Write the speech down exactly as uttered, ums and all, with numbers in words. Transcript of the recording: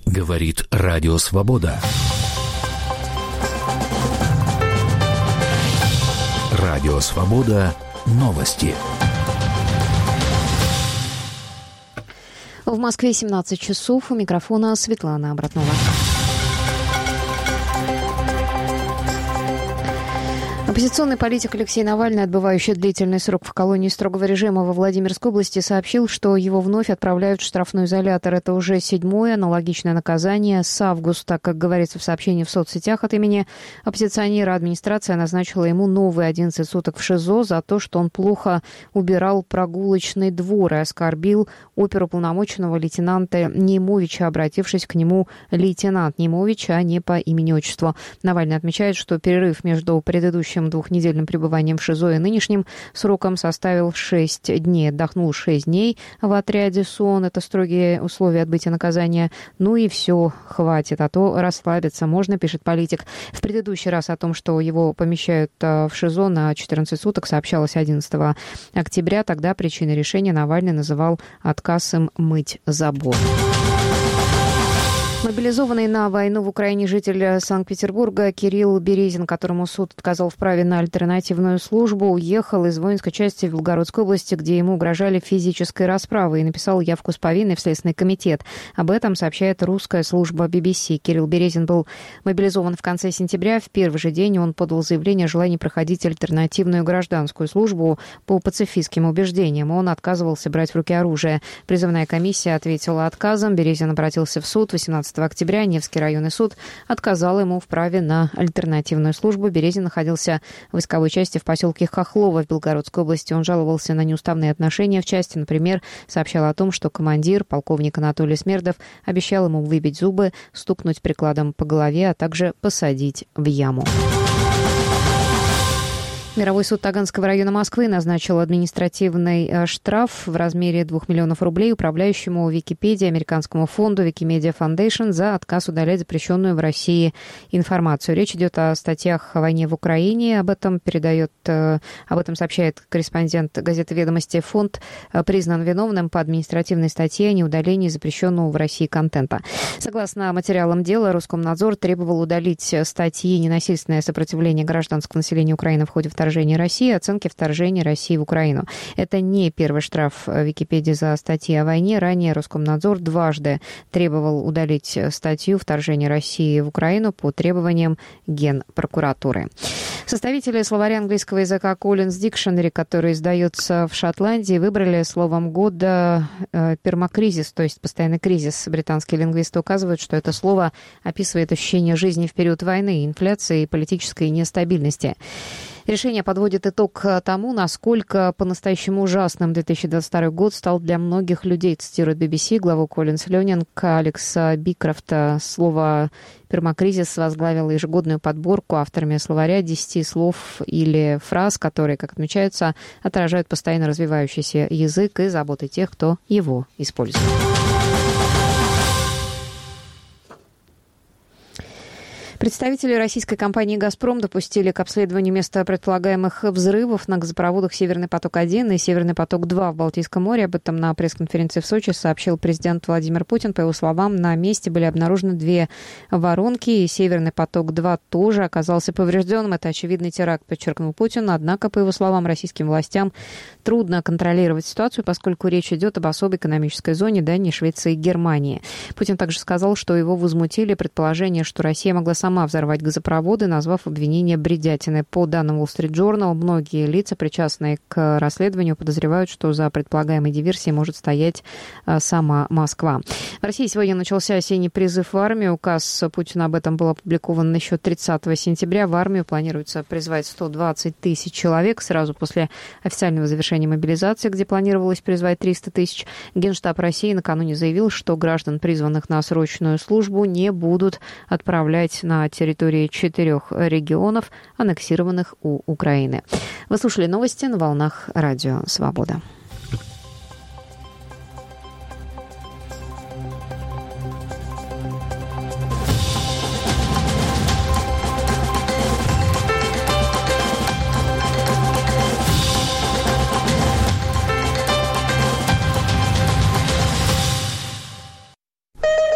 Говорит Радио Свобода. Радио Свобода. Новости. В Москве семнадцать часов. У микрофона Светлана Обратнова. Оппозиционный политик Алексей Навальный, отбывающий длительный срок в колонии строгого режима во Владимирской области, сообщил, что его вновь отправляют в штрафной изолятор. Это уже седьмое аналогичное наказание с августа. Как говорится в сообщении в соцсетях от имени оппозиционера, администрация назначила ему новые одиннадцать суток в ШИЗО за то, что он плохо убирал прогулочный двор и оскорбил оперуполномоченного лейтенанта Неймовича, обратившись к нему лейтенант Неймович, а не по имени-отчеству. Навальный отмечает, что перерыв между предыдущим двухнедельным пребыванием в ШИЗО и нынешним сроком составил шесть дней. Отдохнул шесть дней в отряде СОН. Это строгие условия отбытия наказания. Ну и все, хватит, а то расслабиться можно, пишет политик. В предыдущий раз о том, что его помещают в ШИЗО на четырнадцать суток, сообщалось одиннадцатого октября. Тогда причиной решения Навальный называл отказ им мыть забор. Мобилизованный на войну в Украине житель Санкт-Петербурга Кирилл Березин, которому суд отказал в праве на альтернативную службу, уехал из воинской части в Белгородской области, где ему угрожали физической расправой, и написал явку с повинной в Следственный комитет. Об этом сообщает русская служба би би си. Кирилл Березин был мобилизован в конце сентября. В первый же день он подал заявление о желании проходить альтернативную гражданскую службу по пацифистским убеждениям. Он отказывался брать в руки оружие. Призывная комиссия ответила отказом. Березин обратился в суд. восемнадцатого октября Невский районный суд отказал ему в праве на альтернативную службу. Березин находился в войсковой части в поселке Хохлово в Белгородской области. Он жаловался на неуставные отношения в части. Например, сообщал о том, что командир, полковник Анатолий Смердов, обещал ему выбить зубы, стукнуть прикладом по голове, а также посадить в яму. Мировой суд Таганского района Москвы назначил административный штраф в размере двух миллионов рублей управляющему Википедии американскому фонду Wikimedia Foundation за отказ удалять запрещенную в России информацию. Речь идет о статьях о войне в Украине. Об этом передает, об этом сообщает корреспондент газеты «Ведомости». Фонд признан виновным по административной статье о неудалении запрещенного в России контента. Согласно материалам дела, Роскомнадзор требовал удалить статьи «Ненасильственное сопротивление гражданского населения Украины в ходе вторжения России», оценки вторжения России в Украину. Это не первый штраф Википедии за статьи о войне. Ранее Роскомнадзор дважды требовал удалить статью «Вторжение России в Украину» по требованиям Генпрокуратуры. Составители словаря английского языка Collins Dictionary, который издается в Шотландии, выбрали словом года э, пермакризис, то есть постоянный кризис. Британские лингвисты указывают, что это слово описывает ощущение жизни в период войны, инфляции и политической нестабильности. Решение подводит итог тому, насколько по-настоящему ужасным две тысячи двадцать второй год стал для многих людей, цитирует би би си главу Collins Learning Алекса Бикрофта. Слово «пермакризис» возглавило ежегодную подборку авторами словаря десяти слов или фраз, которые, как отмечается, отражают постоянно развивающийся язык и заботы тех, кто его использует. Представители российской компании «Газпром» допустили к обследованию места предполагаемых взрывов на газопроводах «Северный поток-один» и «Северный поток-два» в Балтийском море. Об этом на пресс-конференции в Сочи сообщил президент Владимир Путин. По его словам, на месте были обнаружены две воронки, и «Северный поток-два» тоже оказался поврежденным. Это очевидный теракт, подчеркнул Путин. Однако, по его словам, российским властям трудно контролировать ситуацию, поскольку речь идет об особой экономической зоне Дании, Швеции и Германии. Путин также сказал, что его возмутили предположения, что Россия могла сама взорвать газопроводы, назвав обвинение бредятиной. По данным Wall Street Journal, многие лица, причастные к расследованию, подозревают, что за предполагаемой диверсией может стоять сама Москва. В России сегодня начался осенний призыв в армию. Указ Путина об этом был опубликован еще тридцатого сентября. В армию планируется призвать сто двадцать тысяч человек сразу после официального завершения мобилизации, где планировалось призвать триста тысяч. Генштаб России накануне заявил, что граждан, призванных на срочную службу, не будут отправлять на территории четырех регионов, аннексированных у Украины. Вы слушали новости на волнах Радио Свобода.